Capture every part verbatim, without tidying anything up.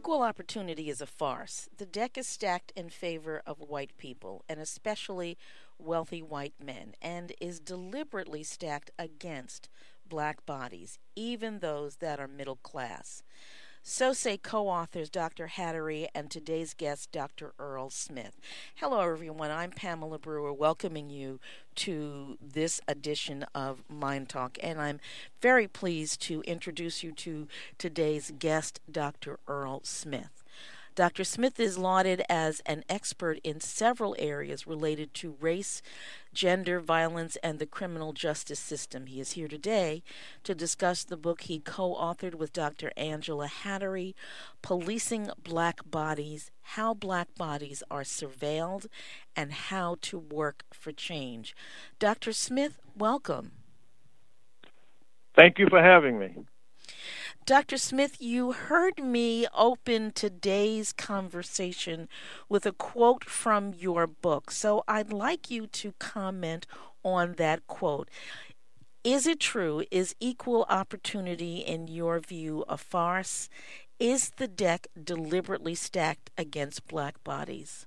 Equal opportunity is a farce. The deck is stacked in favor of white people, and especially wealthy white men, and is deliberately stacked against black bodies, even those that are middle class. So say co authors Doctor Hattery and today's guest, Doctor Earl Smith. Hello, everyone. I'm Pamela Brewer, welcoming you to this edition of Mind Talk, and I'm very pleased to introduce you to today's guest, Doctor Earl Smith. Doctor Smith is lauded as an expert in several areas related to race, gender, violence, and the criminal justice system. He is here today to discuss the book he co-authored with Doctor Angela Hattery, Policing Black Bodies, How Black Bodies Are Surveilled, and How to Work for Change. Doctor Smith, welcome. Thank you for having me. Doctor Smith, you heard me open today's conversation with a quote from your book, so I'd like you to comment on that quote. Is it true? Is equal opportunity, in your view, a farce? Is the deck deliberately stacked against black bodies?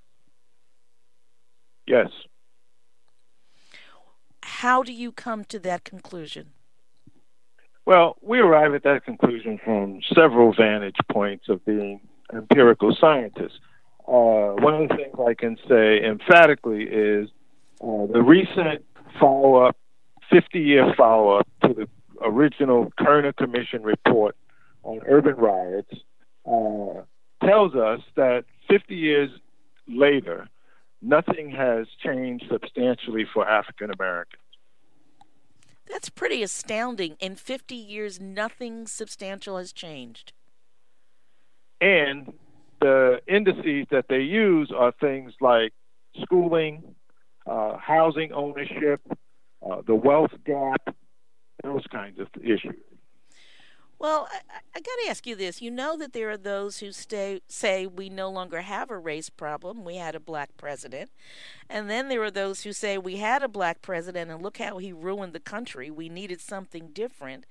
Yes. How do you come to that conclusion? Well, we arrive at that conclusion from several vantage points of being empirical scientists. Uh, one of the things I can say emphatically is uh, the recent follow-up, fifty-year follow-up to the original Kerner Commission report on urban riots uh, tells us that fifty years later, nothing has changed substantially for African Americans. That's pretty astounding. In fifty years, nothing substantial has changed. And the indices that they use are things like schooling, uh, housing ownership, uh, the wealth gap, those kinds of issues. Well, I, I got to ask you this. You know that there are those who stay, say we no longer have a race problem. We had a black president. And then there are those who say we had a black president and look how he ruined the country. We needed something different.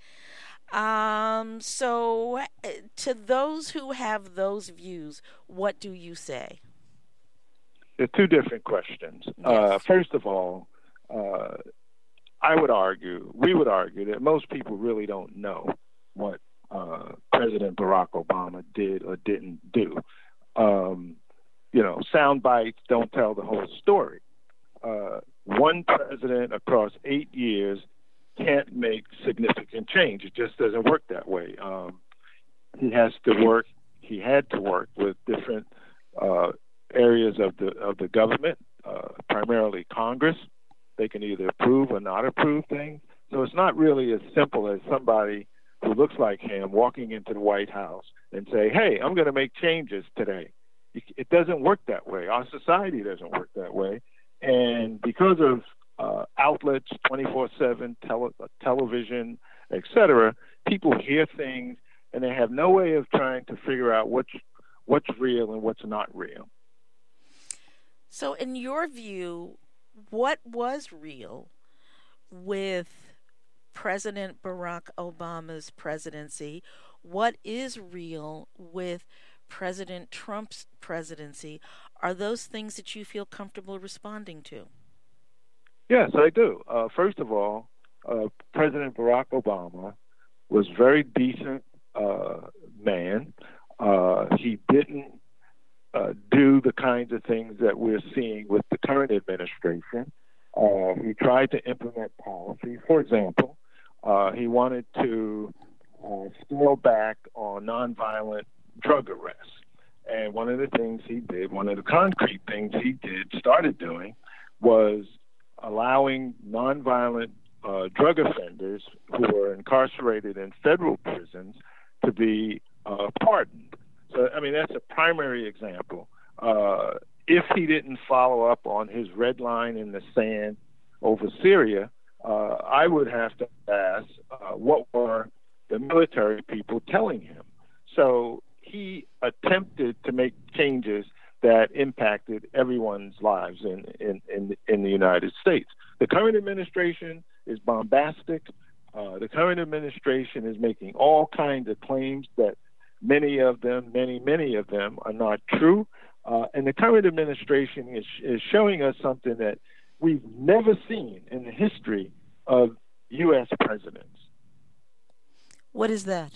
Um, so to those who have those views, what do you say? There are two different questions. Yes. Uh, first of all, uh, I would argue, we would argue that most people really don't know what uh, President Barack Obama did or didn't do. Um, you know, sound bites don't tell the whole story. Uh, one president across eight years can't make significant change. It just doesn't work that way. Um, he has to work, he had to work with different uh, areas of the of the government, uh, primarily Congress. They can either approve or not approve things. So it's not really as simple as somebody who looks like him walking into the White House and say, hey, I'm going to make changes today. It doesn't work that way. Our society doesn't work that way. And because of uh, outlets, twenty-four seven, tele- television, et cetera, people hear things and they have no way of trying to figure out what's, what's real and what's not real. So in your view, what was real with President Barack Obama's presidency? What is real with President Trump's presidency? Are those things that you feel comfortable responding to? Yes, I do. Uh, first of all, uh, President Barack Obama was a very decent uh, man. Uh, he didn't uh, do the kinds of things that we're seeing with the current administration. Uh, he tried to implement policy. For example, uh, he wanted to uh, scale back on nonviolent drug arrests. And one of the things he did, one of the concrete things he did, started doing, was allowing nonviolent uh, drug offenders who were incarcerated in federal prisons to be uh, pardoned. So, I mean, that's a primary example. Uh, if he didn't follow up on his red line in the sand over Syria, uh, I would have to ask, uh, what were the military people telling him? So he attempted to make changes that impacted everyone's lives in, in, in, in the United States. The current administration is bombastic. Uh, the current administration is making all kinds of claims that Many of them, many, many of them are not true. Uh, and the current administration is, is showing us something that we've never seen in the history of U S presidents. What is that?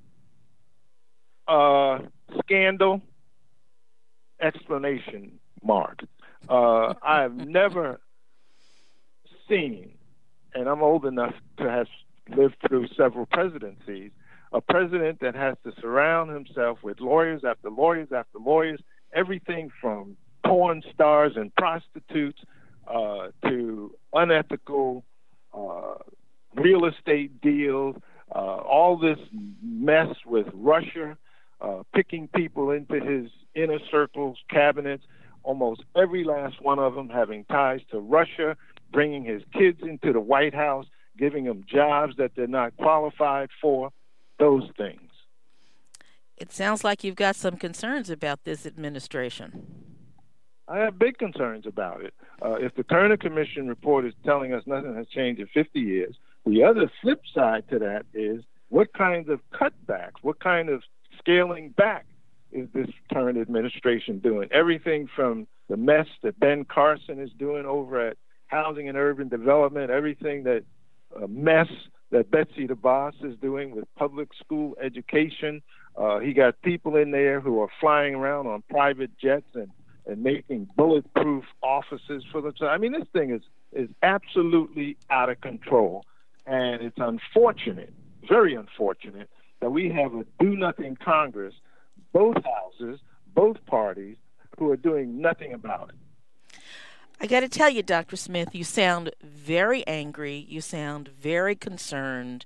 Uh, scandal, explanation mark. Uh, I've never seen, and I'm old enough to have lived through several presidencies, a president that has to surround himself with lawyers after lawyers after lawyers, everything from porn stars and prostitutes uh, to unethical uh, real estate deals, uh, all this mess with Russia, uh, picking people into his inner circles, cabinets, almost every last one of them having ties to Russia, bringing his kids into the White House, giving them jobs that they're not qualified for, those things. It sounds like you've got some concerns about this administration. I have big concerns about it. Uh, if the Kerner Commission report is telling us nothing has changed in fifty years, the other flip side to that is what kinds of cutbacks, what kind of scaling back is this current administration doing? Everything from the mess that Ben Carson is doing over at Housing and Urban Development, everything that uh, mess that Betsy DeVos is doing with public school education. Uh, he got people in there who are flying around on private jets and, and making bulletproof offices for them. I mean, this thing is, is absolutely out of control. And it's unfortunate, very unfortunate, that we have a do-nothing Congress, both houses, both parties, who are doing nothing about it. I got to tell you, Doctor Smith, you sound very angry. You sound very concerned.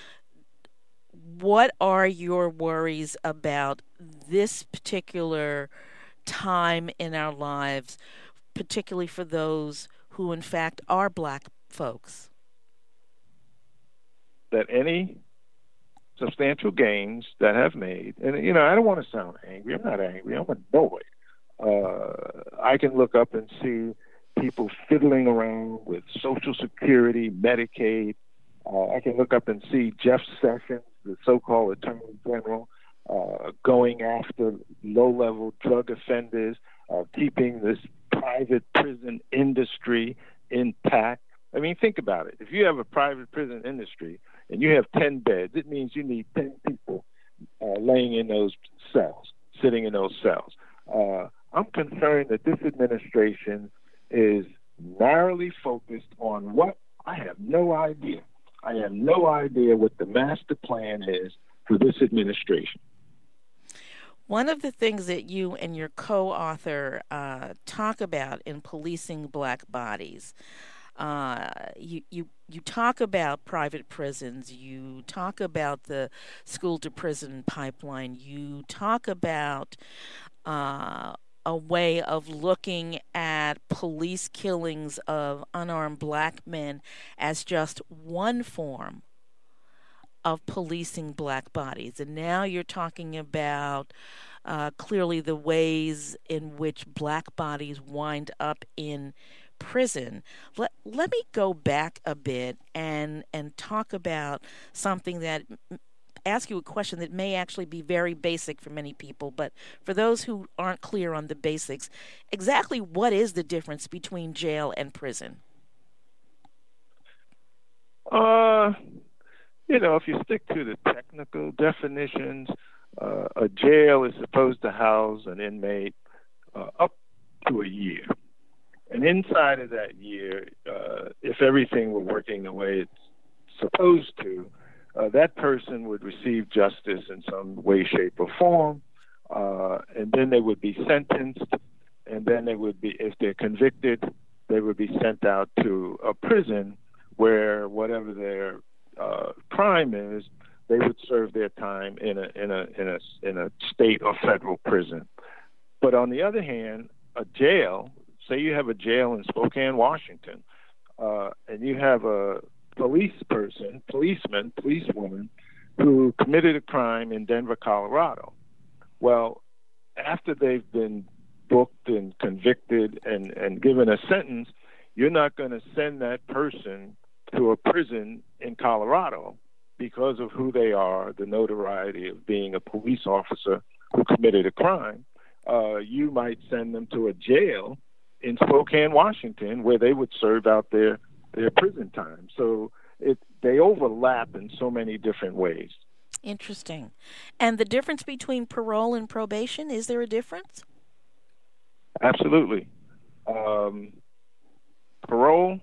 What are your worries about this particular time in our lives, particularly for those who, in fact, are black folks? That any substantial gains that have made, and, you know, I don't want to sound angry. I'm not angry. I'm annoyed. Uh, I can look up and see people fiddling around with Social Security, Medicaid. Uh, I can look up and see Jeff Sessions, the so-called Attorney General, uh, going after low-level drug offenders, uh, keeping this private prison industry intact. I mean, think about it. If you have a private prison industry and you have ten beds, it means you need ten people uh, laying in those cells, sitting in those cells. Uh, I'm concerned that this administration is narrowly focused on what? I have no idea. I have no idea what the master plan is for this administration. One of the things that you and your co-author uh, talk about in Policing Black Bodies, uh, you, you you talk about private prisons, you talk about the school-to-prison pipeline, you talk about uh, a way of looking at police killings of unarmed black men as just one form of policing black bodies. And now you're talking about uh, clearly the ways in which black bodies wind up in prison. Let, let me go back a bit and, and talk about something that ask you a question that may actually be very basic for many people, but for those who aren't clear on the basics, exactly what is the difference between jail and prison? Uh, you know, if you stick to the technical definitions, uh, a jail is supposed to house an inmate uh, up to a year. And inside of that year, uh, if everything were working the way it's supposed to, Uh, that person would receive justice in some way, shape, or form, uh, and then they would be sentenced, and then they would be, if they're convicted, they would be sent out to a prison where whatever their uh, crime is, they would serve their time in a in a in a in a state or federal prison. But on the other hand, a jail, say you have a jail in Spokane, Washington, uh, and you have a police person, policeman, policewoman, who committed a crime in Denver, Colorado. Well, after they've been booked and convicted and, and given a sentence, you're not going to send that person to a prison in Colorado. because of who they are, the notoriety of being a police officer who committed a crime, uh, you might send them to a jail in Spokane, Washington, where they would serve out their, their prison time. So it, they overlap in so many different ways. Interesting. And the difference between parole and probation, is there a difference? Absolutely. Um, parole,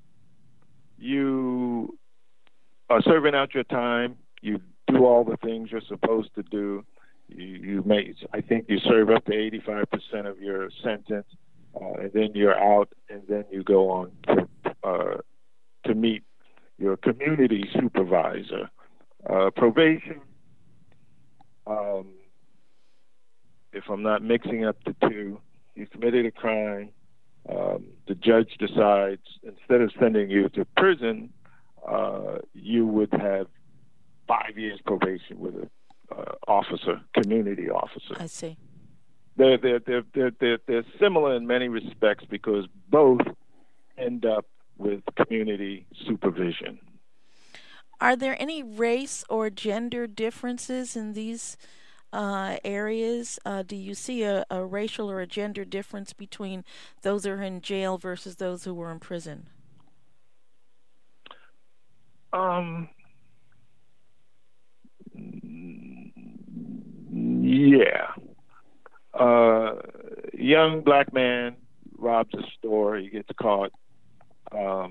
you are serving out your time. You do all the things you're supposed to do. You, you may, I think you serve up to eighty-five percent of your sentence, uh, and then you're out, and then you go on to, uh, to meet your community supervisor. Uh, probation, um, if I'm not mixing up the two, you committed a crime. Um, the judge decides, instead of sending you to prison, uh, you would have five years probation with an uh, officer, community officer. I see. They're, they're, they're, they're, they're, they're similar in many respects because both end up with community supervision. Are there any race or gender differences in these uh, areas? Uh, do you see a, a racial or a gender difference between those who are in jail versus those who were in prison? Um. Yeah. Uh, young black man robs a store. He gets caught. Um,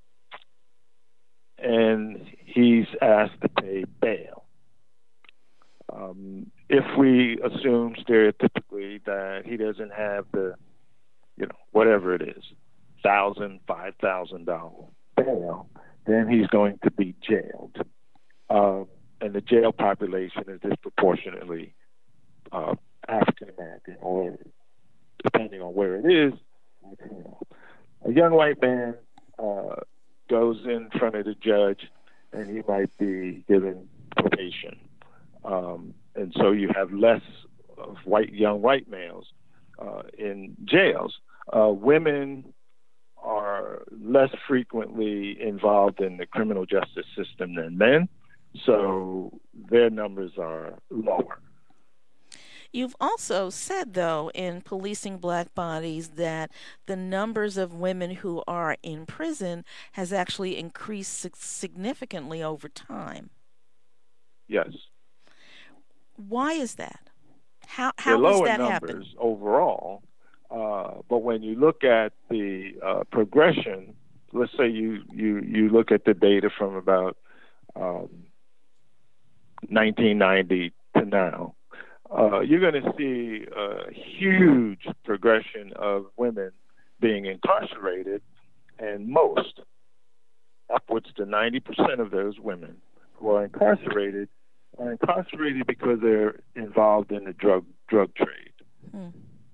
and he's asked to pay bail. Um, if we assume stereotypically that he doesn't have the, you know, whatever it is, thousand, five thousand dollar bail, then he's going to be jailed. Um, and the jail population is disproportionately uh, African American, or depending on where it is, Latino. A young white man uh, goes in front of the judge, and he might be given probation. Um, and so you have less of white young white males uh, in jails. Uh, women are less frequently involved in the criminal justice system than men, so their numbers are lower. You've also said, though, in Policing Black Bodies, that the numbers of women who are in prison has actually increased significantly over time. Yes. Why is that? How how They're does lower that numbers happen? Overall, uh, but when you look at the uh, progression, let's say you, you, you look at the data from about um, nineteen ninety to now, uh, you're going to see a huge progression of women being incarcerated, and most, upwards to ninety percent of those women who are incarcerated, are incarcerated because they're involved in the drug drug trade. Hmm.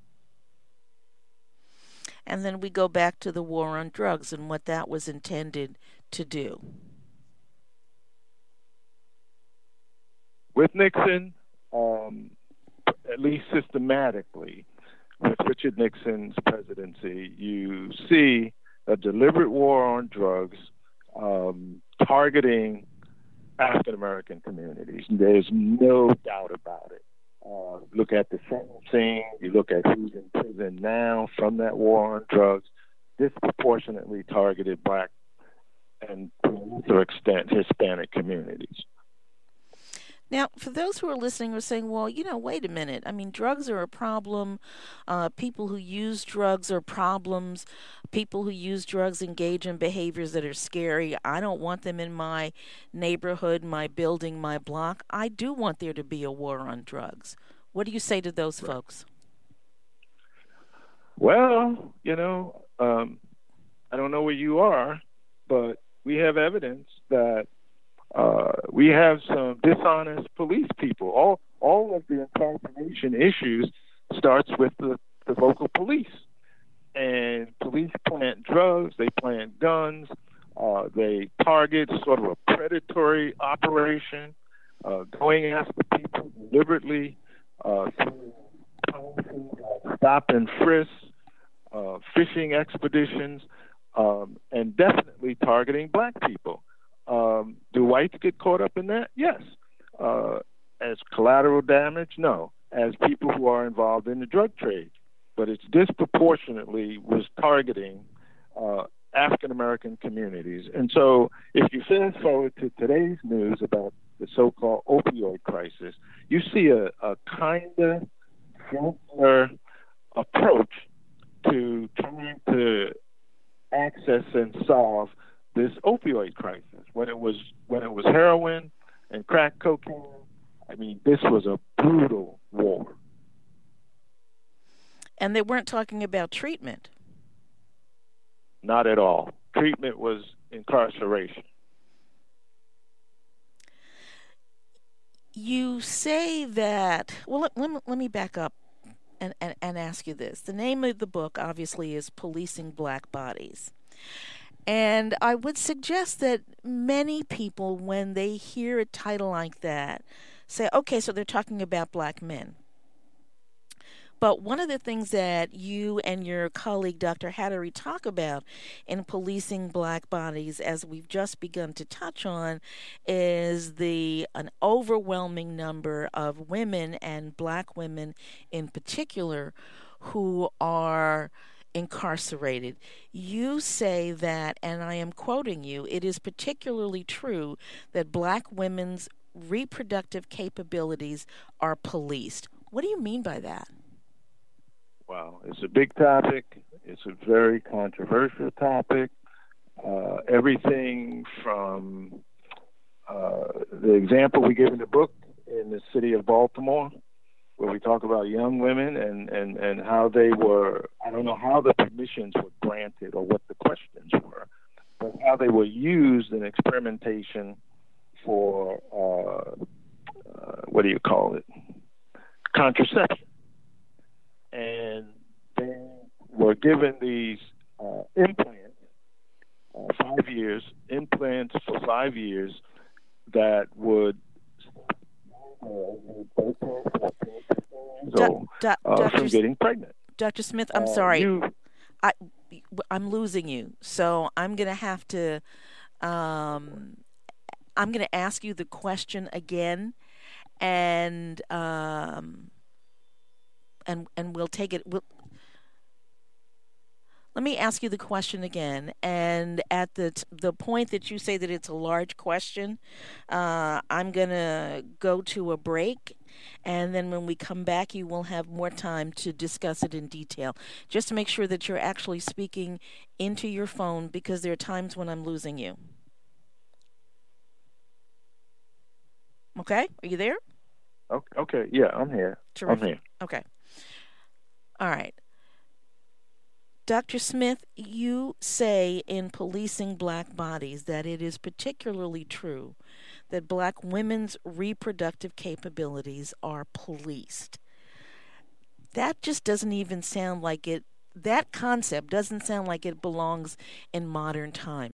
And then we go back to the war on drugs and what that was intended to do. With Nixon, um, at least systematically, with Richard Nixon's presidency, you see a deliberate war on drugs um, targeting African American communities. There's no doubt about it. Uh, look at the sentencing, you look at who's in prison now from that war on drugs, disproportionately targeted black and, to a lesser extent, Hispanic communities. Now, for those who are listening who are saying, well, you know, wait a minute. I mean, drugs are a problem. Uh, people who use drugs are problems. People who use drugs engage in behaviors that are scary. I don't want them in my neighborhood, my building, my block. I do want there to be a war on drugs. What do you say to those Right. folks? Well, you know, um, I don't know where you are, but we have evidence that Uh, we have some dishonest police people. All all of the incarceration issues starts with the, the local police. And police plant drugs, they plant guns, uh, they target sort of a predatory operation, uh, going after people deliberately, uh, through policies like stop and frisk, uh, fishing expeditions, um, and definitely targeting black people. Um, do whites get caught up in that? Yes. Uh, as collateral damage? No. As people who are involved in the drug trade. But it's disproportionately was targeting uh, African American communities. And so if you fast forward to today's news about the so-called opioid crisis, you see a, a kind of similar approach to trying to access and solve this opioid crisis. When it was when it was heroin and crack cocaine, I mean, this was a brutal war. And they weren't talking about treatment. Not at all. Treatment was incarceration. You say that, well, let, let, me, let me back up and, and, and ask you this. The name of the book, obviously, is Policing Black Bodies. And I would suggest that many people, when they hear a title like that, say, okay, so they're talking about black men. But one of the things that you and your colleague, Doctor Hattery, talk about in Policing Black Bodies, as we've just begun to touch on, is the an overwhelming number of women, and black women in particular, who are incarcerated. You say that, and I am quoting you, it is particularly true that black women's reproductive capabilities are policed. What do you mean by that? Wow, it's a big topic. It's a very controversial topic. Uh, everything from uh, the example we give in the book in the city of Baltimore, where we talk about young women and, and, and how they were, I don't know how the permissions were granted or what the questions were, but how they were used in experimentation for, uh, uh, what do you call it, contraception. And they were given these uh, implants, uh, five years, implants for five years that would uh, so, Do, do, uh, from getting pregnant. Doctor Smith, I'm uh, sorry. You, I, I'm losing you. So I'm going to have to, um, I'm going to ask you the question again, and um, and and we'll take it. We'll, let me ask you the question again. And at the t- the point that you say that it's a large question, uh, I'm going to go to a break. And then when we come back, you will have more time to discuss it in detail. Just to make sure that you're actually speaking into your phone, because there are times when I'm losing you. Okay? Are you there? Okay, okay. Yeah, I'm here. Terrific. I'm here. Okay. All right. Doctor Smith, you say in Policing Black Bodies that it is particularly true that black women's reproductive capabilities are policed. That just doesn't even sound like it, that concept doesn't sound like it belongs in modern times.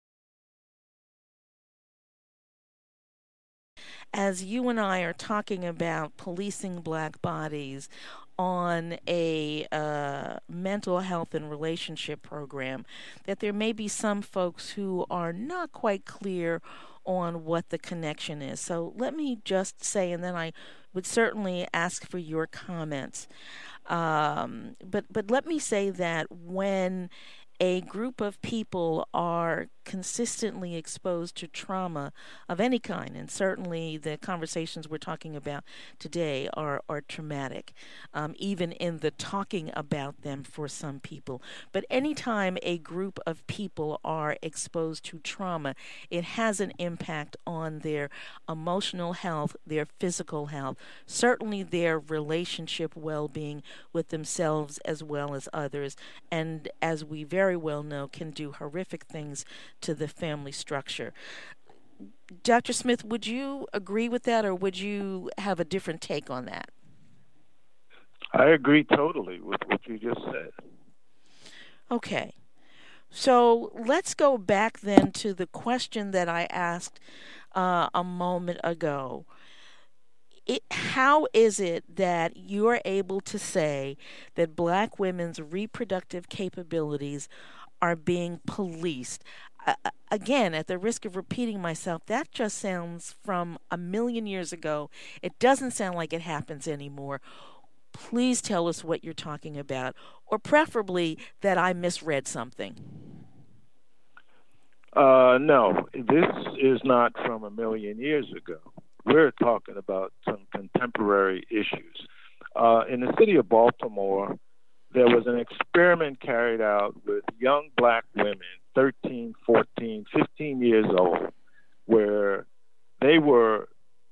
As you and I are talking about policing black bodies on a uh, mental health and relationship program, that there may be some folks who are not quite clear on what the connection is. So let me just say, and then I would certainly ask for your comments. Um, but but let me say that when a group of people are consistently exposed to trauma of any kind, and certainly the conversations we're talking about today are, are traumatic, um, even in the talking about them for some people. But anytime a group of people are exposed to trauma, it has an impact on their emotional health, their physical health, certainly their relationship well-being with themselves as well as others, and as we very well know, can do horrific things to the family structure. Doctor Smith, would you agree with that, or would you have a different take on that? I agree totally with what you just said. Okay. So let's go back then to the question that I asked uh, a moment ago. It, how is it that you're able to say that black women's reproductive capabilities are being policed? uh, again, at the risk of repeating myself, that just sounds from a million years ago. It doesn't sound like it happens anymore. Please tell us what you're talking about, or preferably that I misread something. Uh, no, this is not from a million years ago. We're talking about some contemporary issues. Uh, in the city of Baltimore, there was an experiment carried out with young black women, thirteen, fourteen, fifteen years old, where they were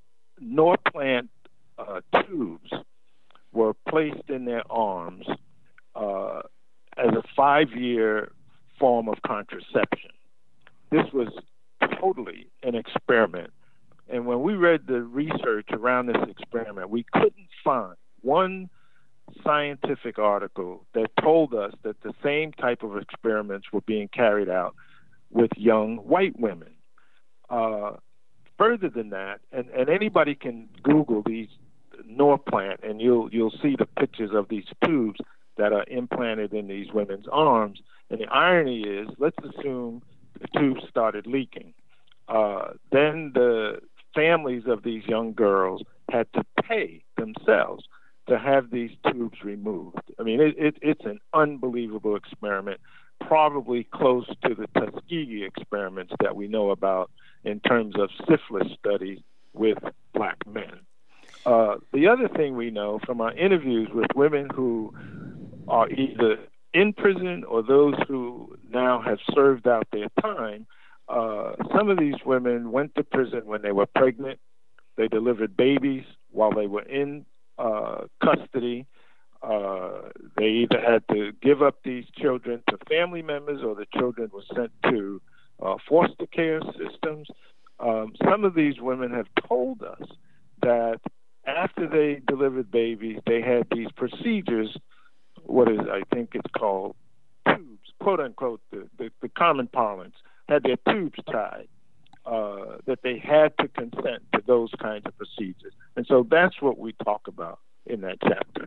Norplant uh, tubes were placed in their arms uh, as a five-year form of contraception. This was totally an experiment. And when we read the research around this experiment, we couldn't find one scientific article that told us that the same type of experiments were being carried out with young white women. Uh, further than that, and, and anybody can Google these Norplant, and you'll you'll see the pictures of these tubes that are implanted in these women's arms. And the irony is, let's assume the tubes started leaking. Uh, then the families of these young girls had to pay themselves to have these tubes removed. I mean, it, it, it's an unbelievable experiment, probably close to the Tuskegee experiments that we know about in terms of syphilis studies with black men. Uh, the other thing we know from our interviews with women who are either in prison or those who now have served out their time, uh, some of these women went to prison when they were pregnant. They delivered babies while they were in uh, custody. Uh, they either had to give up these children to family members or the children were sent to uh, foster care systems. Um, some of these women have told us that after they delivered babies, they had these procedures, what is, I think it's called tubes, quote unquote, the, the, the common parlance, had their tubes tied, uh, that they had to consent to those kinds of procedures. And so that's what we talk about in that chapter.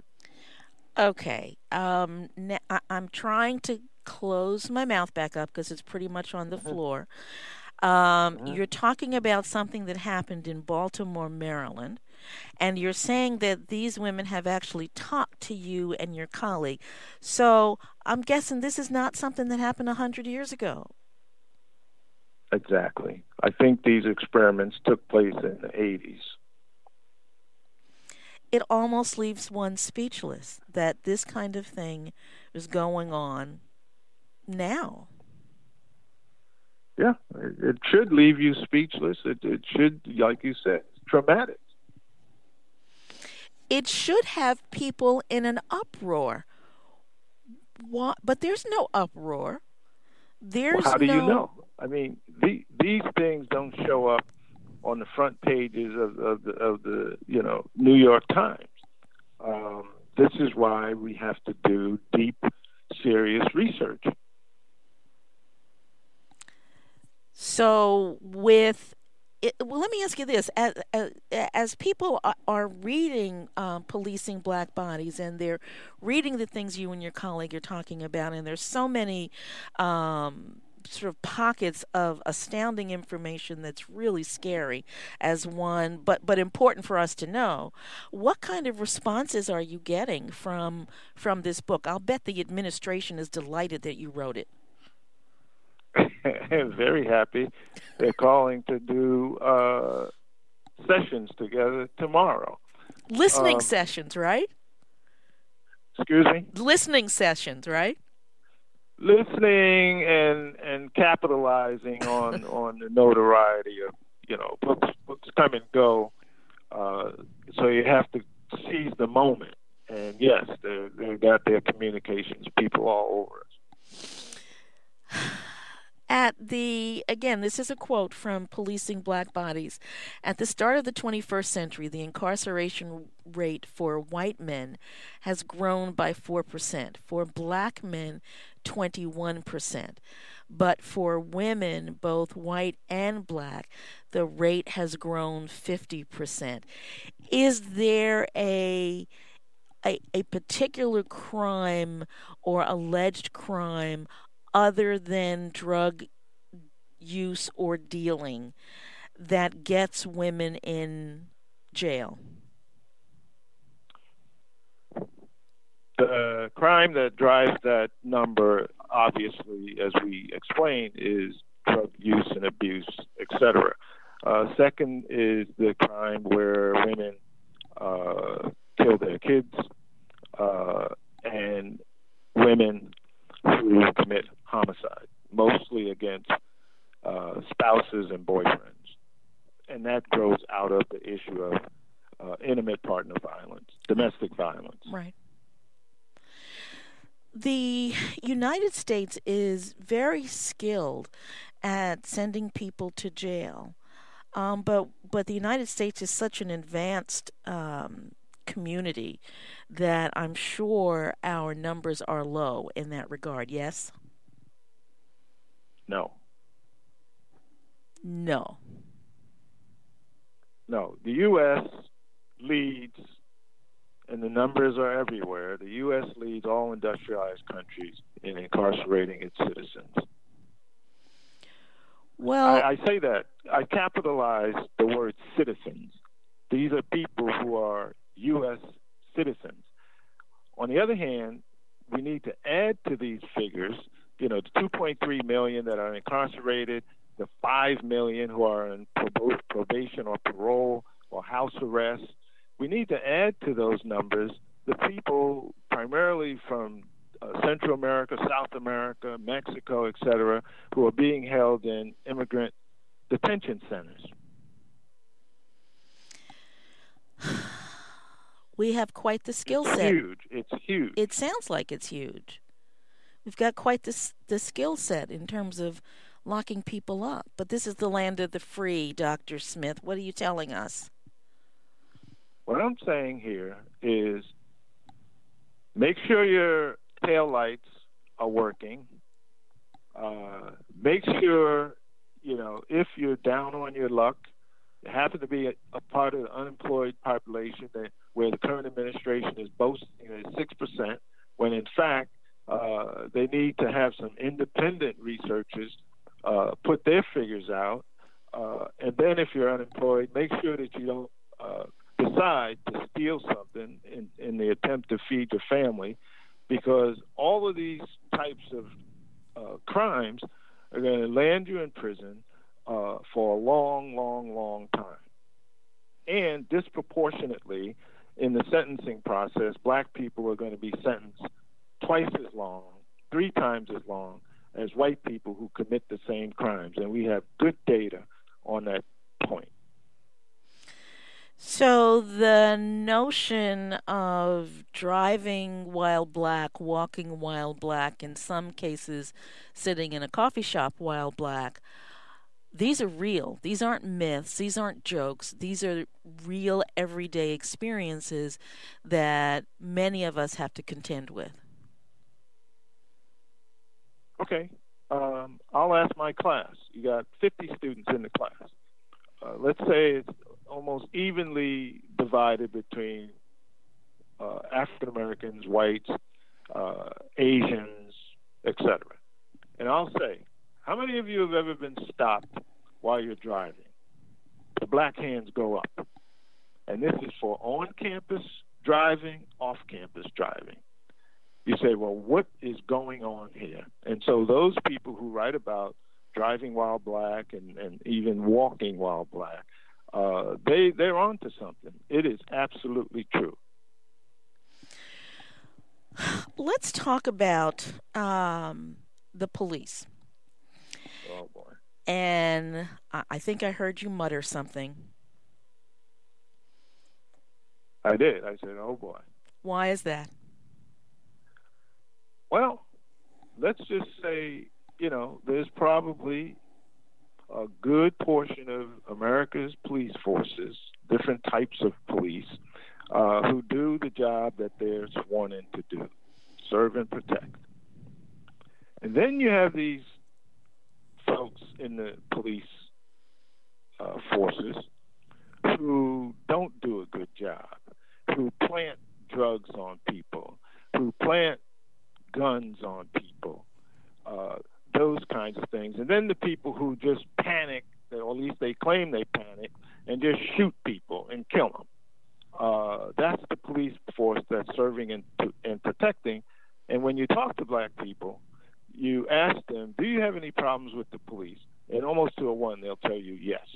Okay. Um, I- I'm trying to close my mouth back up because it's pretty much on the floor. Um, you're talking about something that happened in Baltimore, Maryland, and you're saying that these women have actually talked to you and your colleague. So I'm guessing this is not something that happened one hundred years ago. Exactly. I think these experiments took place in the eighties. It almost leaves one speechless that this kind of thing is going on now. Yeah, it, it should leave you speechless. It, it should, like you said, traumatic. It should have people in an uproar. What? But there's no uproar. There's well, how do no... you know? I mean, the, these things don't show up on the front pages of, of the of the you know New York Times. Um, this is why we have to do deep, serious research. So, with it, well, let me ask you this: as as, as people are, are reading um, Policing Black Bodies, and they're reading the things you and your colleague are talking about, and there's so many um, sort of pockets of astounding information that's really scary as one, but but important for us to know. What kind of responses are you getting from from this book? I'll bet the administration is delighted that you wrote it. Very happy. They're calling to do uh, sessions together tomorrow. Listening um, sessions, right? Excuse me? Listening sessions, right? Listening and and capitalizing on, on the notoriety of, you know, books books come and go. Uh, so you have to seize the moment. And yes, they they've got their communications people all over us. At the, again, this is a quote from Policing Black Bodies. At the start of the twenty-first century, the incarceration rate for white men has grown by four percent. For black men, twenty-one percent. But for women, both white and black, the rate has grown fifty percent. Is there a a, a particular crime or alleged crime other than drug use, or dealing that gets women in jail? The crime that drives that number, obviously, as we explained, is drug use and abuse, et cetera. Uh, second is the crime where women uh, kill their kids, uh, and women who commit homicide, mostly against uh, spouses and boyfriends. And that grows out of the issue of uh, intimate partner violence, domestic violence. Right. The United States is very skilled at sending people to jail, um, but but the United States is such an advanced um, community that I'm sure our numbers are low in that regard. Yes? No. No. No. The U S leads, and the numbers are everywhere. The U S leads all industrialized countries in incarcerating its citizens. Well, I, I say that. I capitalize the word citizens. These are people who are U S citizens. On the other hand, we need to add to these figures, you know, the two point three million that are incarcerated, the five million who are in probation or parole or house arrest. We need to add to those numbers the people primarily from uh, Central America, South America, Mexico, et cetera, who are being held in immigrant detention centers. We have quite the skill It's set. huge. It's huge. It sounds like it's huge. We've got quite the, the skill set in terms of locking people up. But this is the land of the free, Doctor Smith. What are you telling us? What I'm saying here is make sure your tail lights are working. Uh, make sure, you know, if you're down on your luck, you happen to be a, a part of the unemployed population that where the current administration is boasting at six percent, when in fact uh, they need to have some independent researchers uh, put their figures out. Uh, and then if you're unemployed, make sure that you don't uh, decide to steal something in, in the attempt to feed your family, because all of these types of uh, crimes are going to land you in prison uh, for a long, long, long time. And disproportionately, in the sentencing process, black people are going to be sentenced twice as long, three times as long as white people who commit the same crimes. And we have good data on that point. So the notion of driving while black, walking while black, in some cases sitting in a coffee shop while black, these are real. These aren't myths. These aren't jokes. These are real everyday experiences that many of us have to contend with. Okay. Um, I'll ask my class. You got fifty students in the class. Uh, let's say it's almost evenly divided between uh, African Americans, whites, uh, Asians, et cetera. And I'll say, how many of you have ever been stopped while you're driving? The black hands go up. And this is for on-campus driving, off-campus driving. You say, well, what is going on here? And so those people who write about driving while black and, and even walking while black, uh, they, they're on to something. It is absolutely true. Let's talk about um, the police. Oh, boy. And I think I heard you mutter something. I did. I said, oh, boy. Why is that? Well, let's just say, you know, there's probably a good portion of America's police forces, different types of police, uh, who do the job that they're sworn in to do, serve and protect. And then you have these folks in the police uh, forces who don't do a good job, who plant drugs on people, who plant guns on people. Uh, those kinds of things. And then the people who just panic, or at least they claim they panic, and just shoot people and kill them. Uh, that's the police force that's serving and, and protecting. And when you talk to black people, you ask them, do you have any problems with the police? And almost to a one, they'll tell you yes.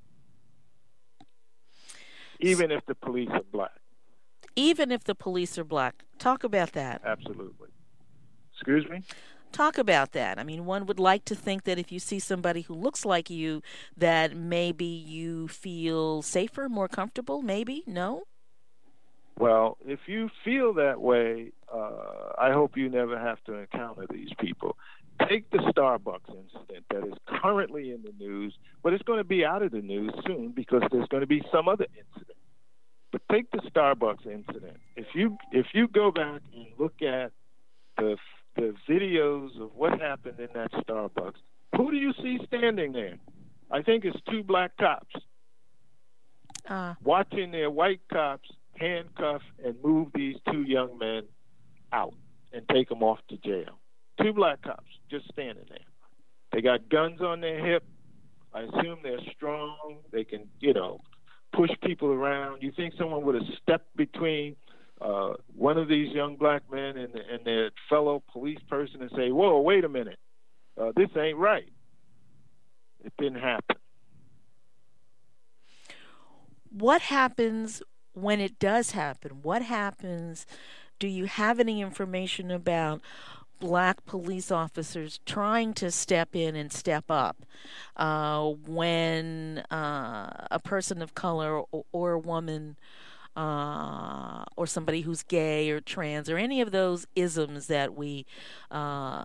Even if the police are black. Even if the police are black. Talk about that. Absolutely. Excuse me? Talk about that. I mean, one would like to think that if you see somebody who looks like you, that maybe you feel safer, more comfortable, maybe? No? Well, if you feel that way, uh, I hope you never have to encounter these people. Take the Starbucks incident that is currently in the news, but it's going to be out of the news soon because there's going to be some other incident. But take the Starbucks incident. If you if you go back and look at the the videos of what happened in that Starbucks, who do you see standing there? I think it's two black cops uh. watching their white cops handcuff and move these two young men out and take them off to jail. Two black cops just standing there. They got guns on their hip. I assume they're strong. They can, you know, push people around. You think someone would have stepped between uh, one of these young black men and, and their fellow police person and say, whoa, wait a minute, uh, this ain't right? It didn't happen. What happens when it does happen? What happens? Do you have any information about black police officers trying to step in and step up uh, when uh, a person of color or, or a woman uh, or somebody who's gay or trans or any of those isms that we uh,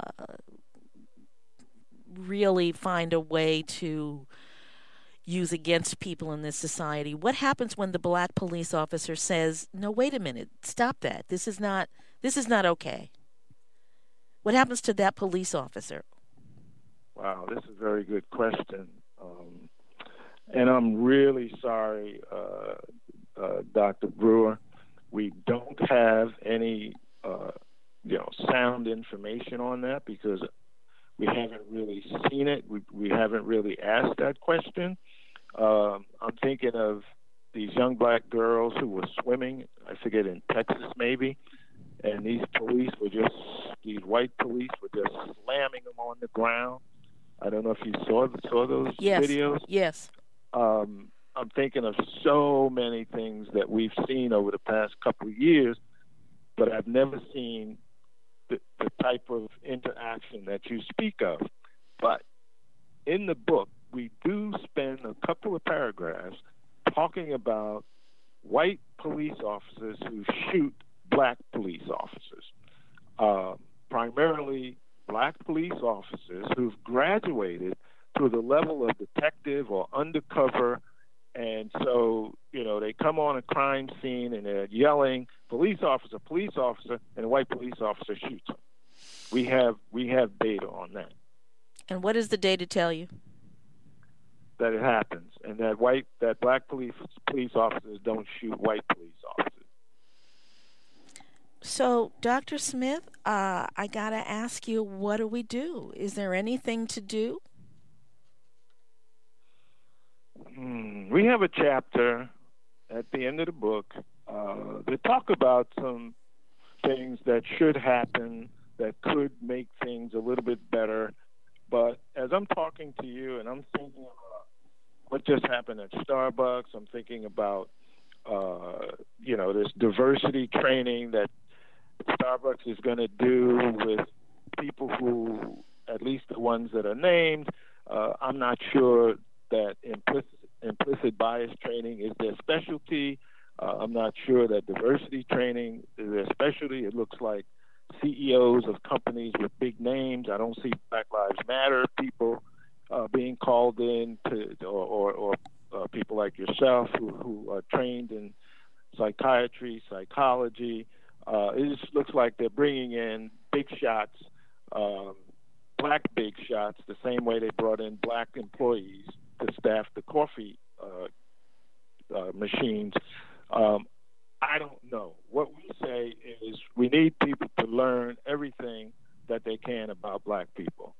really find a way to use against people in this society? What happens when the black police officer says, no, wait a minute, stop that. This is not, this is not okay. What happens to that police officer? Wow, this is a very good question. Um, and I'm really sorry, uh, uh, Doctor Brewer. We don't have any, uh, you know, sound information on that because we haven't really seen it. We, we haven't really asked that question. Um, I'm thinking of these young black girls who were swimming, I forget, in Texas maybe, and these police were just, these white police were just slamming them on the ground. I don't know if you saw saw those yes. videos. Yes. Um, I'm thinking of so many things that we've seen over the past couple of years, but I've never seen the, the type of interaction that you speak of. But in the book, we do spend a couple of paragraphs talking about white police officers who shoot black police officers, uh, primarily black police officers who've graduated to the level of detective or undercover. And so, you know, they come on a crime scene and they're yelling, police officer, police officer, and a white police officer shoots them. We have we have data on that. And what does the data tell you? That it happens, and that white, that black police police officers don't shoot white police officers. So, Doctor Smith, uh, I gotta ask you, what do we do? Is there anything to do? Hmm. We have a chapter at the end of the book uh, that talk about some things that should happen that could make things a little bit better. But as I'm talking to you and I'm thinking about what just happened at Starbucks, I'm thinking about, uh, you know, this diversity training that Starbucks is going to do with people who, at least the ones that are named, uh, I'm not sure that implicit, implicit bias training is their specialty. Uh, I'm not sure that diversity training is their specialty. It looks like C E Os of companies with big names. I don't see Black Lives Matter people uh, being called in to, or, or, or uh, people like yourself who, who are trained in psychiatry, psychology. Uh, it just looks like they're bringing in big shots, um, black big shots, the same way they brought in black employees to staff the coffee uh, uh, machines. Um, I don't know. What we say is we need people to learn everything that they can about black people.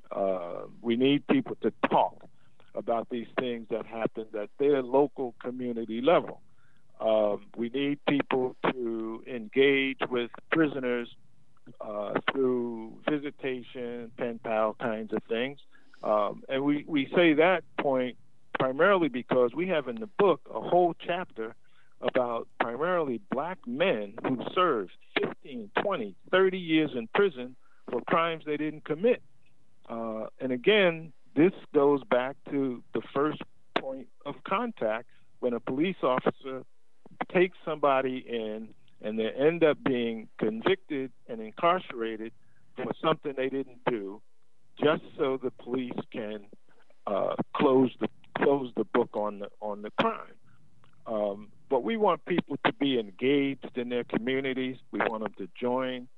Uh, we need people to talk about these things that happened at their local community level. Um, we need people to engage with prisoners uh, through visitation, pen pal kinds of things. Um, and we, we say that point primarily because we have in the book a whole chapter about primarily black men who served fifteen, twenty, thirty years in prison for crimes they didn't commit. Uh, and again, this goes back to the first point of contact when a police officer takes somebody in and they end up being convicted and incarcerated for something they didn't do, just so the police can uh, close the close the book on the on the crime. Um, but we want people to be engaged in their communities. We want them to join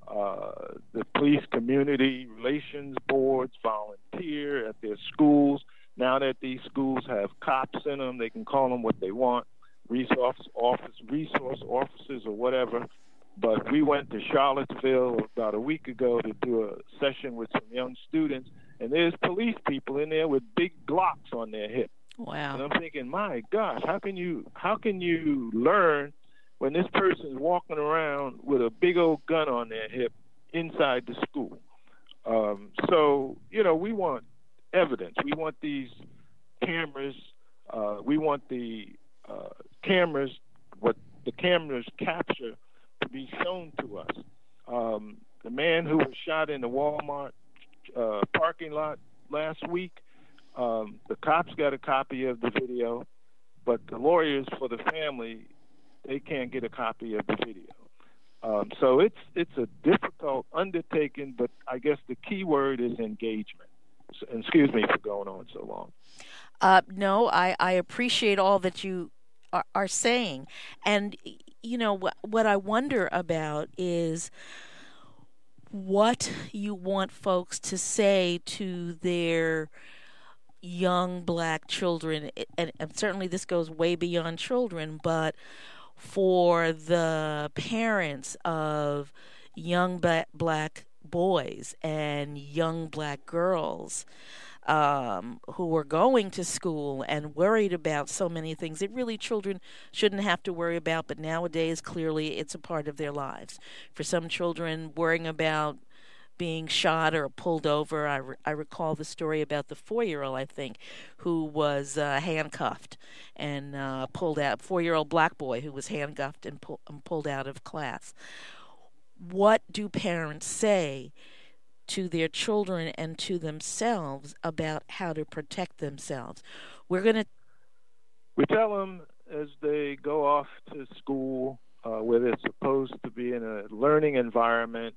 uh, the police community relations boards, volunteer at their schools. Now that these schools have cops in them, they can call them what they want, resource office, resource officers or whatever. But we went to Charlottesville about a week ago to do a session with some young students, and there's police people in there with big Glocks on their hip. Wow. And I'm thinking, my gosh, how can you how can you learn when this person's walking around with a big old gun on their hip inside the school? Um, so, you know, we want evidence. We want these cameras. Uh, we want the uh, cameras, what the cameras capture, to be shown to us. Um, the man who was shot in the Walmart uh, parking lot last week, um, the cops got a copy of the video, but the lawyers for the family, they can't get a copy of the video. Um, so it's it's a difficult undertaking, but I guess the key word is engagement. So, excuse me for going on so long. Uh, no, I, I appreciate all that you are, are saying. And, you know, what, what I wonder about is what you want folks to say to their young black children. And, and certainly this goes way beyond children, but for the parents of young black, black boys and young black girls um, who are going to school and worried about so many things that really children shouldn't have to worry about, but nowadays clearly it's a part of their lives. For some children, worrying about being shot or pulled over. I, re- I recall the story about the four-year-old, I think, who was uh, handcuffed and uh, pulled out, four-year-old black boy who was handcuffed and, pull, and pulled out of class. What do parents say to their children and to themselves about how to protect themselves? We're going to... We tell them as they go off to school, uh, where they're supposed to be in a learning environment,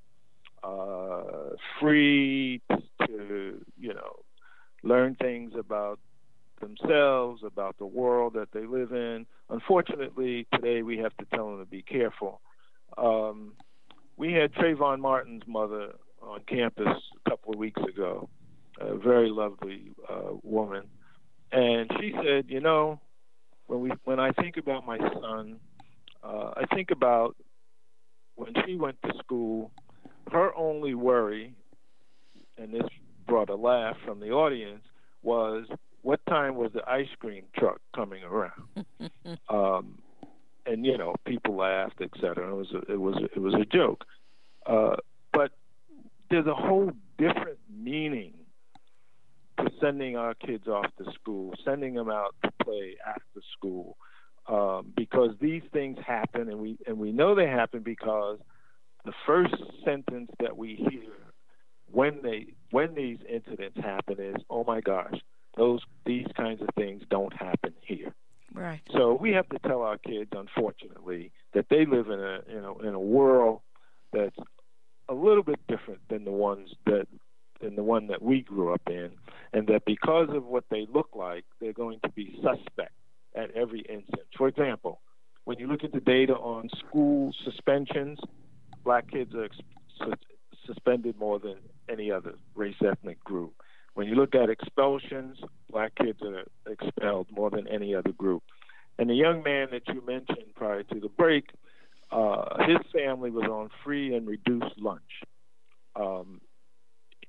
uh, free to, you know, learn things about themselves, about the world that they live in. Unfortunately, today we have to tell them to be careful. Um, we had Trayvon Martin's mother on campus a couple of weeks ago, a very lovely uh, woman, and she said, you know, when we when I think about my son, uh, I think about when she went to school. Her only worry, and this brought a laugh from the audience, was what time was the ice cream truck coming around? um, and you know, people laughed, et cetera. It was a, it was a, it was a joke, uh, but there's a whole different meaning to sending our kids off to school, sending them out to play after school, um, because these things happen, and we and we know they happen because the first sentence that we hear when they when these incidents happen is, "Oh my gosh, those these kinds of things don't happen here." Right. So we have to tell our kids, unfortunately, that they live in a you know in a world that's a little bit different than the ones that than the one that we grew up in, and that because of what they look like, they're going to be suspect at every instance. For example, when you look at the data on school suspensions, black kids are ex- suspended more than any other race ethnic group. When you look at expulsions, black kids are expelled more than any other group. And the young man that you mentioned prior to the break, uh, his family was on free and reduced lunch. Um,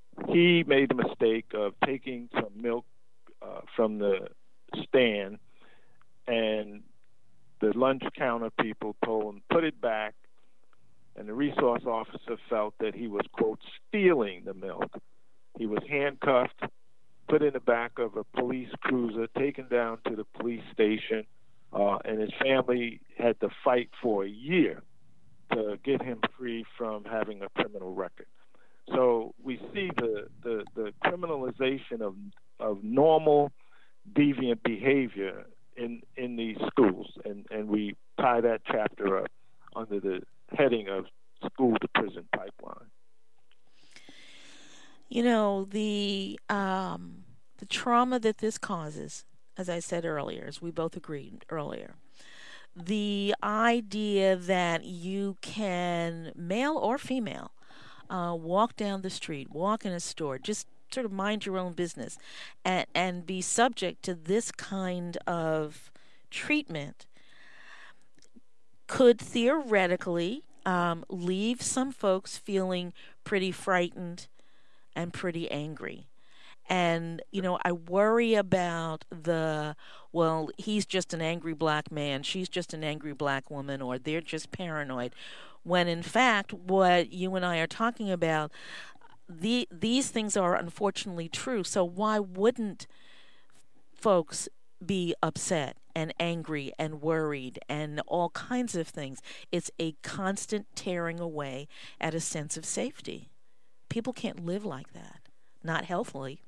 he made the mistake of taking some milk uh, from the stand, and the lunch counter people told him, put it back, and the resource officer felt that he was, quote, stealing the milk. He was handcuffed, put in the back of a police cruiser, taken down to the police station, uh, and his family had to fight for a year to get him free from having a criminal record. So we see the, the, the criminalization of of normal deviant behavior in, in these schools, and, and we tie that chapter up under the heading of school to prison pipeline. You know, the um, the trauma that this causes, as I said earlier, as we both agreed earlier, the idea that you can, male or female, uh, walk down the street, walk in a store, just sort of mind your own business, and, and be subject to this kind of treatment could theoretically um, leave some folks feeling pretty frightened and pretty angry. And, you know, I worry about the, well, he's just an angry black man, she's just an angry black woman, or they're just paranoid. When in fact, what you and I are talking about, the, these things are unfortunately true. So why wouldn't folks be upset and angry and worried and all kinds of things? It's a constant tearing away at a sense of safety. People can't live like that, not healthily.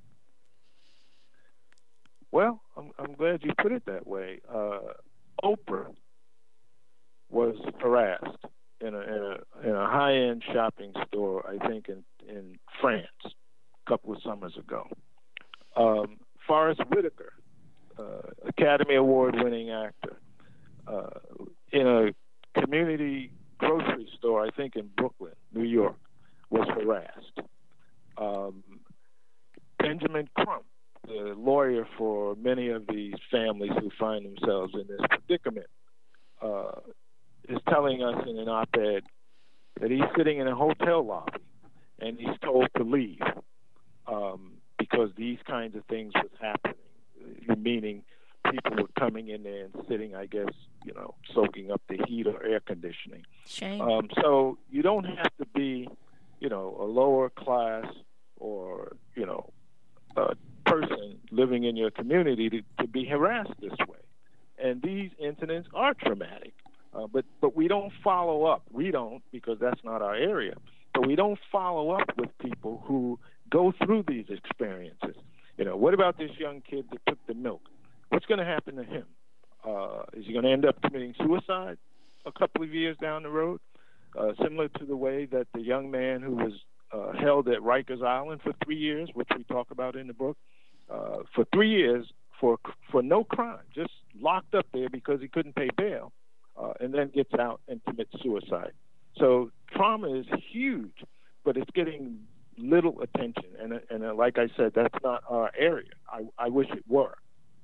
Well, I'm, I'm glad you put it that way. Uh, Oprah was harassed in a, in a, in a high-end shopping store, I think, in, in France a couple of summers ago. Um, Forrest Whitaker, uh, Academy Award-winning actor, uh, in a community grocery store, I think in Brooklyn, New York, was harassed. Um, Benjamin Crump, the lawyer for many of these families who find themselves in this predicament, uh, is telling us in an op-ed that he's sitting in a hotel lobby and he's told to leave um, because these kinds of things was happening, meaning people were coming in there and sitting, I guess, you know, soaking up the heat or air conditioning. Shame. Um, so you don't have to be, you know, a lower class or, you know, a person living in your community to, to be harassed this way. And these incidents are traumatic. Uh, but, but we don't follow up. We don't, because that's not our area. But we don't follow up with people who go through these experiences. You know, what about this young kid that took the milk? What's going to happen to him? Uh, is he going to end up committing suicide a couple of years down the road? Uh, similar to the way that the young man who was uh, held at Rikers Island for three years, which we talk about in the book, uh, for three years for for no crime, just locked up there because he couldn't pay bail, uh, and then gets out and commits suicide. So trauma is huge, but it's getting little attention. And, and uh, like I said, that's not our area. I, I wish it were.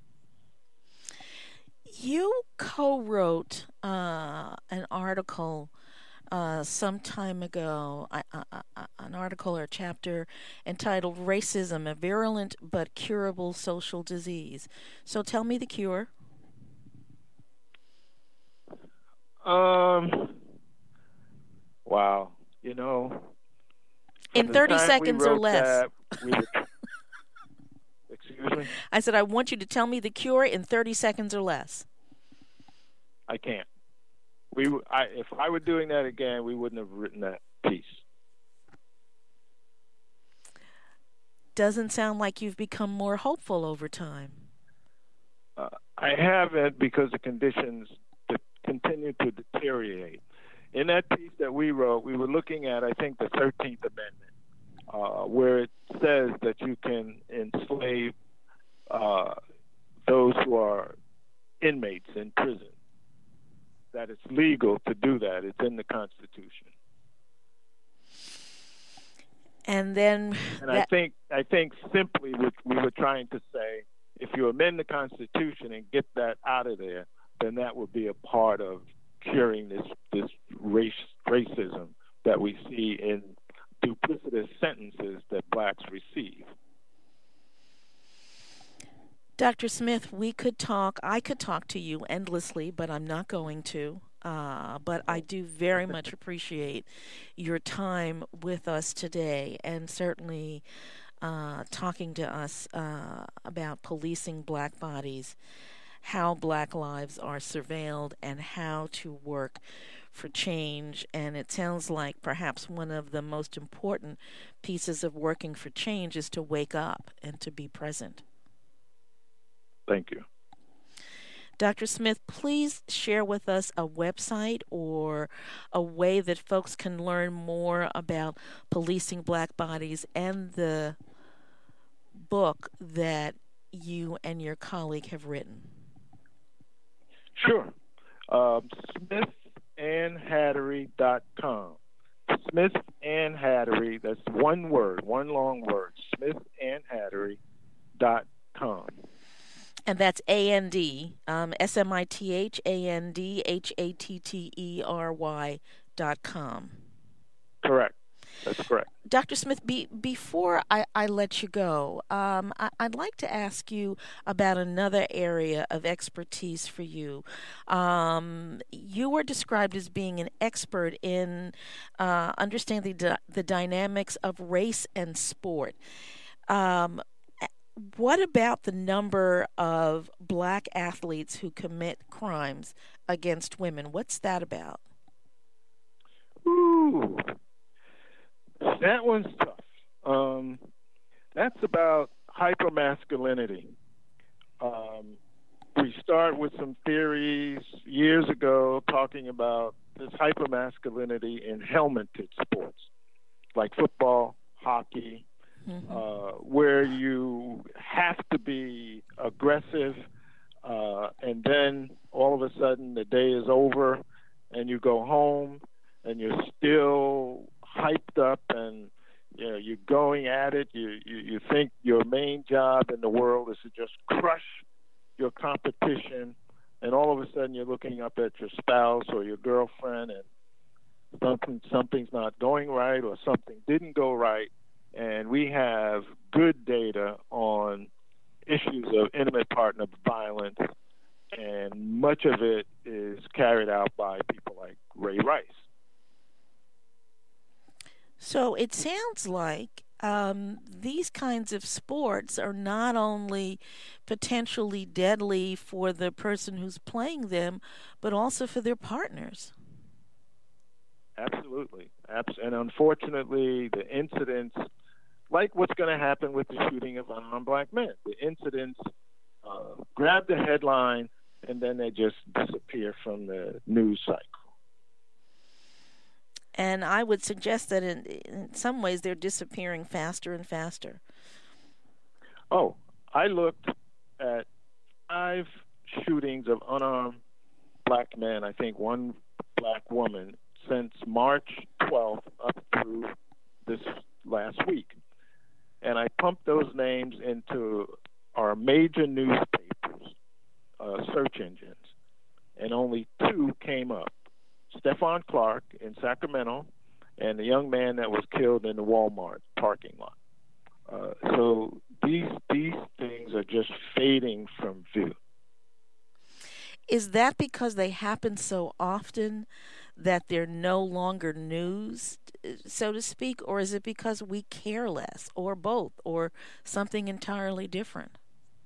You co-wrote uh, an article uh, some time ago, uh, uh, uh, an article or a chapter entitled Racism, a Virulent but Curable Social Disease. So tell me the cure. Um. Wow. You know. In thirty seconds or less. That, we were, excuse me? I said, I want you to tell me the cure in thirty seconds or less. I can't. We, I, if I were doing that again, we wouldn't have written that piece. Doesn't sound like you've become more hopeful over time. Uh, I haven't, because the conditions continue to deteriorate. In that piece that we wrote, we were looking at, I think, the thirteenth Amendment, uh, where it says that you can enslave uh, those who are inmates in prison, that it's legal to do that. It's in the Constitution. And then, and that... I think I think simply what we were trying to say, if you amend the Constitution and get that out of there, then that would be a part of curing this this race racism that we see in duplicitous sentences that blacks receive. Doctor Smith, we could talk, I could talk to you endlessly, but I'm not going to. Uh, but I do very much appreciate your time with us today, and certainly uh, talking to us uh, about policing black bodies, how black lives are surveilled, and how to work for change. And it sounds like perhaps one of the most important pieces of working for change is to wake up and to be present. Thank you. Doctor Smith, please share with us a website or a way that folks can learn more about policing black bodies and the book that you and your colleague have written. Sure. Um, Smith and Hattery dot com. Smith and Hattery, that's one word, one long word, Smith and Hattery dot com. And that's A N D, um, S M I T H A N D H A T T E R Y dot com. Correct. That's correct. Doctor Smith, be, before I, I let you go, um, I, I'd like to ask you about another area of expertise for you. Um, you were described as being an expert in uh, understanding the, the dynamics of race and sport. Um, what about the number of black athletes who commit crimes against women? What's that about? Ooh. That one's tough. Um, that's about hypermasculinity. Um, we start with some theories years ago talking about this hypermasculinity in helmeted sports, like football, hockey, mm-hmm. uh, where you have to be aggressive, uh, and then all of a sudden the day is over and you go home and you're still hyped up, and you know, you're going at it. You, you you think your main job in the world is to just crush your competition, and all of a sudden you're looking up at your spouse or your girlfriend, and something something's not going right, or something didn't go right. And we have good data on issues of intimate partner violence, and much of it is carried out by people like Ray Rice. So it sounds like um, these kinds of sports are not only potentially deadly for the person who's playing them, but also for their partners. Absolutely. And unfortunately, the incidents, like what's going to happen with the shooting of unarmed black men, the incidents uh, grab the headline and then they just disappear from the news cycle. And I would suggest that in, in some ways they're disappearing faster and faster. Oh, I looked at five shootings of unarmed black men, I think one black woman, since March twelfth up through this last week. And I pumped those names into our major newspapers, uh, search engines, and only two came up. Stephon Clark in Sacramento, and the young man that was killed in the Walmart parking lot. Uh, so these these things are just fading from view. Is that because they happen so often that they're no longer news, so to speak, or is it because we care less, or both, or something entirely different?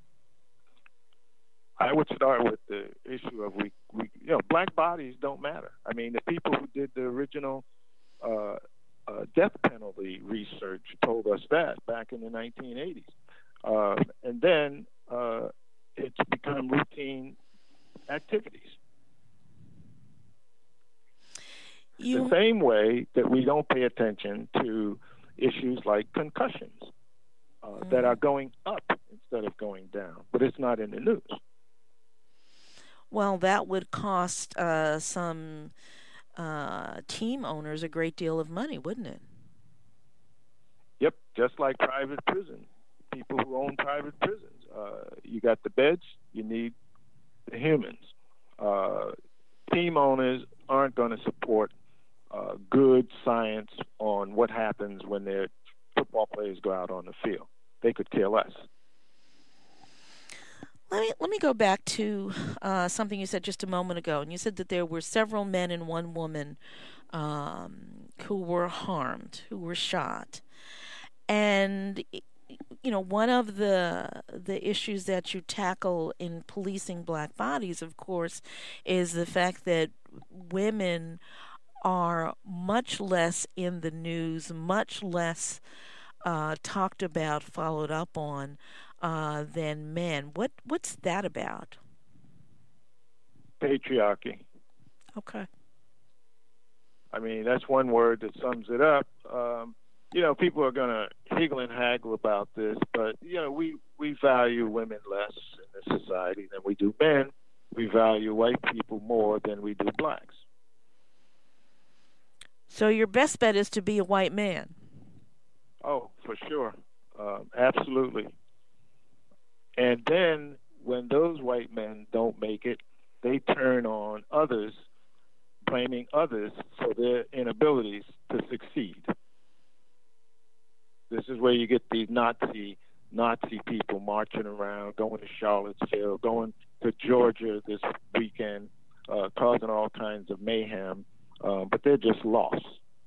I would start with the issue of we, we, you know, black bodies don't matter. I mean, the people who did the original uh, uh, death penalty research told us that back in the nineteen eighties. Uh, and then uh, it's become routine activities. You... The same way that we don't pay attention to issues like concussions uh, mm. that are going up instead of going down, but it's not in the news. Well, that would cost uh, some uh, team owners a great deal of money, wouldn't it? Yep, just like private prison. People who own private prisons. Uh, you got the beds, you need the humans. Uh, team owners aren't going to support uh, good science on what happens when their football players go out on the field. They could care less. Let me let me go back to uh, something you said just a moment ago, and you said that there were several men and one woman um, who were harmed, who were shot, and you know one of the the issues that you tackle in policing black bodies, of course, is the fact that women are much less in the news, much less uh, talked about, followed up on. Uh, than men. What what's that about? Patriarchy. Okay. I mean, that's one word that sums it up. Um, you know, people are going to higgle and haggle about this, but you know, we we value women less in this society than we do men. We value white people more than we do blacks. So your best bet is to be a white man. Oh, for sure, um, absolutely. And then when those white men don't make it, they turn on others, blaming others for their inabilities to succeed. This is where you get these Nazi Nazi people marching around, going to Charlottesville, going to Georgia this weekend, uh, causing all kinds of mayhem, uh, but they're just lost.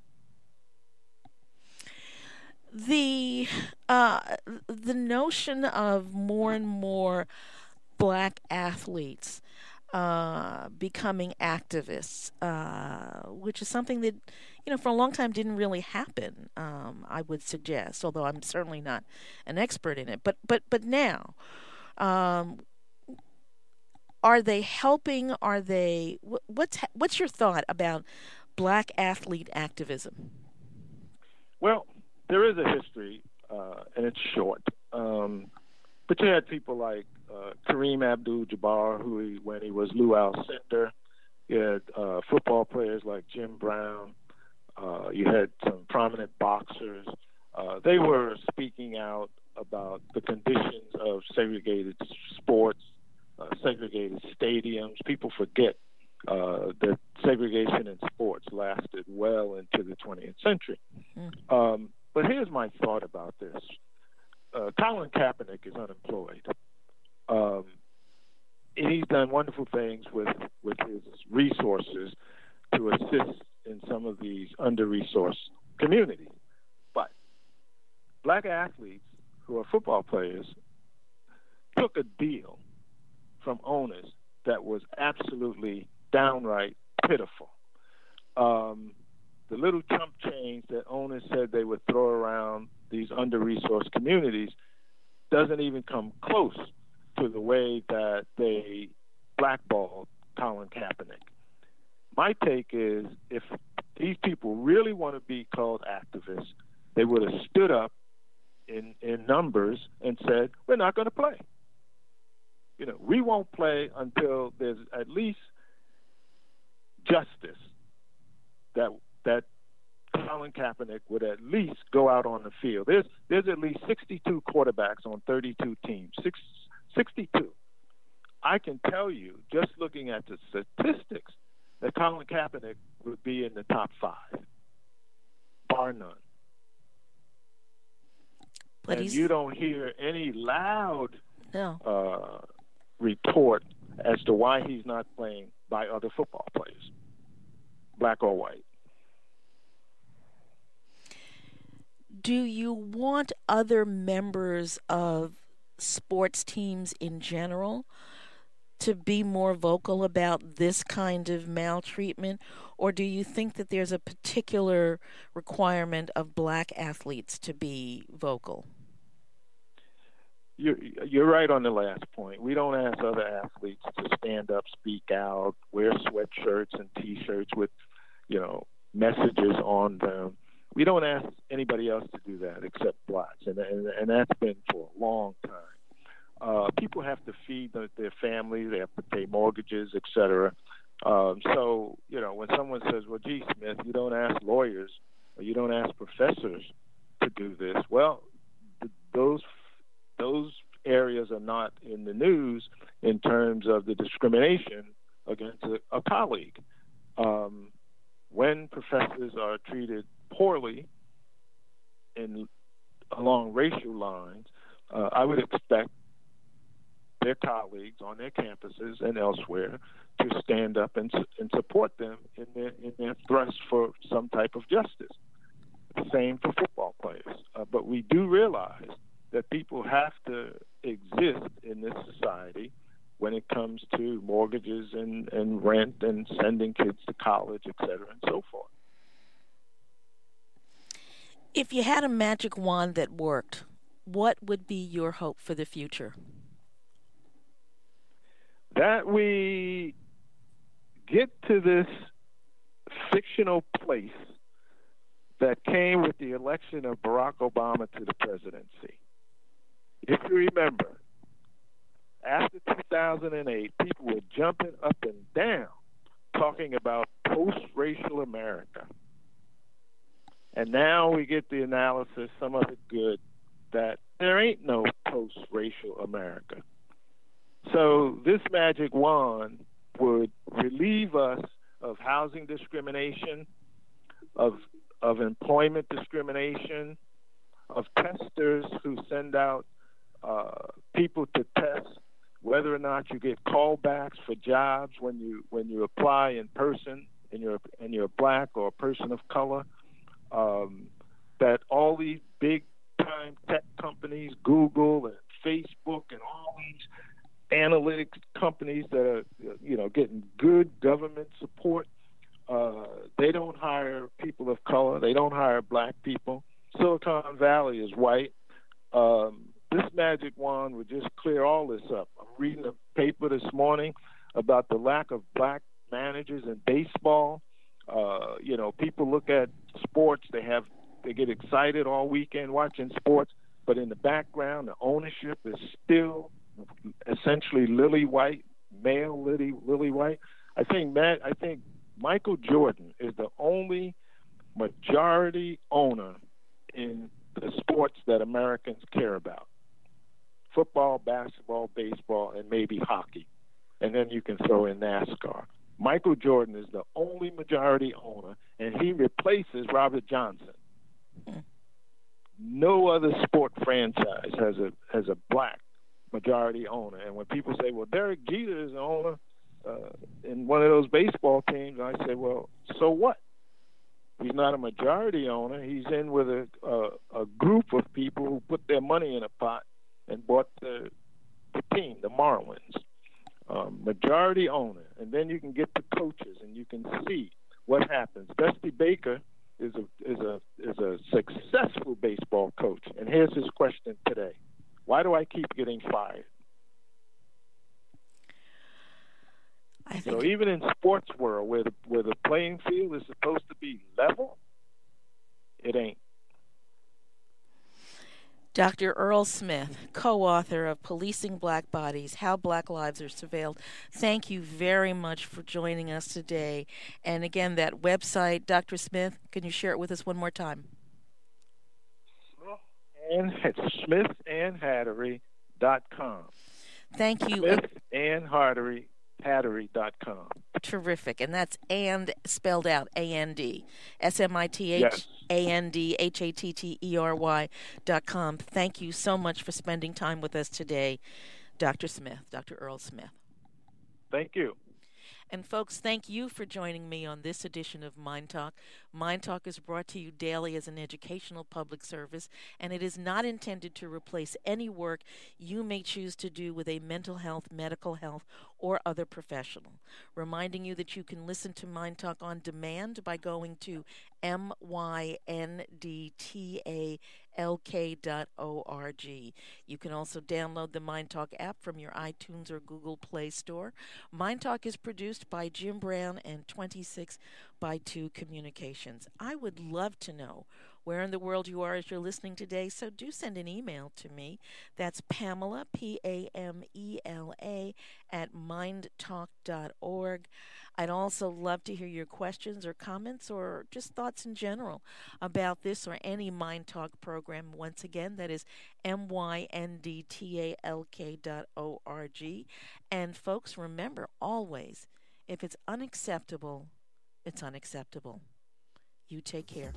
The uh, the notion of more and more black athletes uh, becoming activists, uh, which is something that you know for a long time didn't really happen. Um, I would suggest, although I'm certainly not an expert in it. But but but now, um, are they helping? Are they? What's what's your thought about black athlete activism? Well, there is a history, uh, and it's short. Um, but you had people like uh, Kareem Abdul-Jabbar, who he, when he was Lou Alcindor. You had uh, football players like Jim Brown. Uh, you had some prominent boxers. Uh, they were speaking out about the conditions of segregated sports, uh, segregated stadiums. People forget uh, that segregation in sports lasted well into the twentieth century. Mm. Um, But here's my thought about this. Uh, Colin Kaepernick is unemployed. Um, and he's done wonderful things with, with his resources to assist in some of these under-resourced communities. But black athletes who are football players took a deal from owners that was absolutely downright pitiful. Um, The little chump change that owners said they would throw around these under-resourced communities doesn't even come close to the way that they blackballed Colin Kaepernick. My take is if these people really want to be called activists, they would have stood up in, in numbers and said, we're not going to play. You know, we won't play until there's at least justice that that Colin Kaepernick would at least go out on the field. There's there's at least sixty-two quarterbacks on thirty-two teams. Six, sixty-two. I can tell you, just looking at the statistics, that Colin Kaepernick would be in the top five, bar none. But and you don't hear any loud no. uh, report as to why he's not playing by other football players, black or white. Do you want other members of sports teams in general to be more vocal about this kind of maltreatment, or do you think that there's a particular requirement of black athletes to be vocal? You're, you're right on the last point. We don't ask other athletes to stand up, speak out, wear sweatshirts and T-shirts with, you know, messages on them. We don't ask anybody else to do that except blacks, and and, and that's been for a long time. Uh, people have to feed the, their families, they have to pay mortgages, et cetera. Um, so, you know, when someone says, well, gee, Smith, you don't ask lawyers or you don't ask professors to do this, well, th- those those areas are not in the news in terms of the discrimination against a, a colleague. Um, when professors are treated poorly in along racial lines, uh, I would expect their colleagues on their campuses and elsewhere to stand up and, and support them in their in their thrust for some type of justice. Same for football players. Uh, but we do realize that people have to exist in this society when it comes to mortgages and, and rent and sending kids to college, et cetera, and so forth. If you had a magic wand that worked, what would be your hope for the future? That we get to this fictional place that came with the election of Barack Obama to the presidency. If you remember, after two thousand eight, people were jumping up and down talking about post-racial America. And now we get the analysis, some of it good, that there ain't no post-racial America. So this magic wand would relieve us of housing discrimination, of of employment discrimination, of testers who send out uh, people to test whether or not you get callbacks for jobs when you when you apply in person and you're and you're black or a person of color. Um, that all these big time tech companies, Google and Facebook and all these analytics companies that are, you know, getting good government support, uh, they don't hire people of color. They don't hire black people. Silicon Valley is white. Um, this magic wand would just clear all this up. I'm reading a paper this morning about the lack of black managers in baseball. Uh, you know, people look at sports. They have they get excited all weekend watching sports, but in the background, the ownership is still essentially lily white, male lily lily white. I think Matt. I think Michael Jordan is the only majority owner in the sports that Americans care about: football, basketball, baseball, and maybe hockey. And then you can throw in NASCAR. Michael Jordan is the only majority owner, and he replaces Robert Johnson. No other sport franchise has a has a black majority owner. And when people say, well, Derek Jeter is the owner uh, in one of those baseball teams, I say, well, so what? He's not a majority owner. He's in with a, a, a group of people who put their money in a pot and bought the, the team, the Marlins. Um, majority owner. And then you can get the coaches and you can see what happens. Dusty Baker is a is a is a successful baseball coach. And here's his question today: why do I keep getting fired? I think So even in sports world, where the where the playing field is supposed to be level, it ain't. Doctor Earl Smith, co-author of Policing Black Bodies, How Black Lives Are Surveilled. Thank you very much for joining us today. And again, that website, Doctor Smith, can you share it with us one more time? And it's smith and hattery dot com. Thank you. Smith and Hattery, Hattery dot com. Terrific. And that's and spelled out, A N D. S M I T H Yes. A N D H A T T E R Y dot com. Thank you so much for spending time with us today, Doctor Smith, Doctor Earl Smith. Thank you. And folks, thank you for joining me on this edition of Mind Talk. Mind Talk is brought to you daily as an educational public service, and it is not intended to replace any work you may choose to do with a mental health, medical health, or other professional. Reminding you that you can listen to Mind Talk on demand by going to M Y N D T A L K dot org. You can also download the Mind Talk app from your iTunes or Google Play Store. Mind Talk is produced by Jim Brown and twenty-six by two Communications. I would love to know where in the world you are as you're listening today, so do send an email to me. That's Pamela, P A M E L A, at mind talk dot org. I'd also love to hear your questions or comments or just thoughts in general about this or any Mind Talk program. Once again, that is M Y N D T A L K dot org. And folks, remember always, if it's unacceptable, It's unacceptable. You take care.